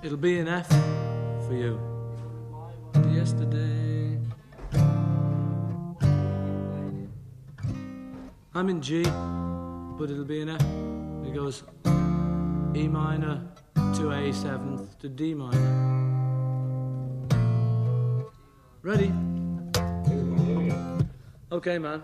It'll be an F for you. Yesterday. I'm in G, but it'll be an F. It goes E minor to A seventh to D minor. Ready? Okay, man.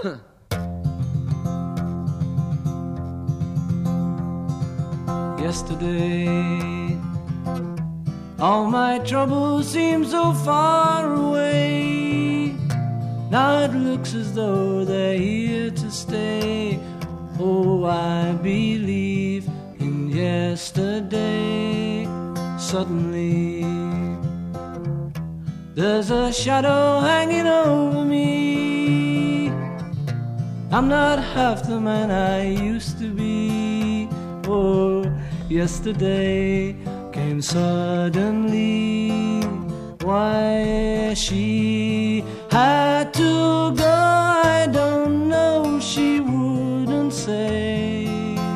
Yesterday, all my troubles seem so far away. Now it looks as though they're here to stay. Oh, I believe in yesterday. Suddenly, there's a shadow hanging over me. I'm not half the man I used to be. Oh, yesterday came suddenly. Why she had to go, I don't know, she wouldn't say.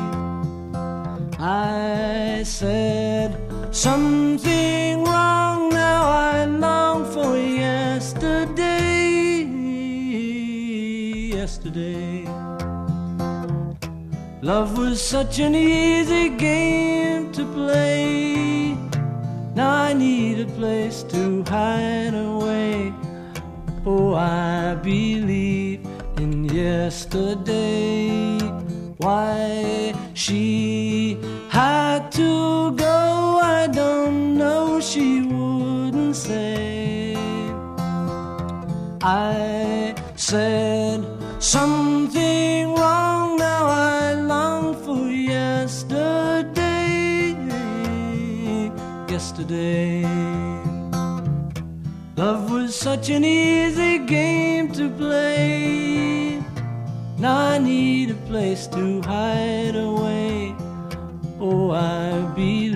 I said something wrong, now I long for yesterday. Yesterday, love was such an easy game to play. Now I need a place to hide away. Oh, I believe in yesterday. Why she had to go, I don't know, she wouldn't say. I said something wrong, now I long for yesterday. Yesterday, love was such an easy game to play. Now I need a place to hide away. Oh, I believe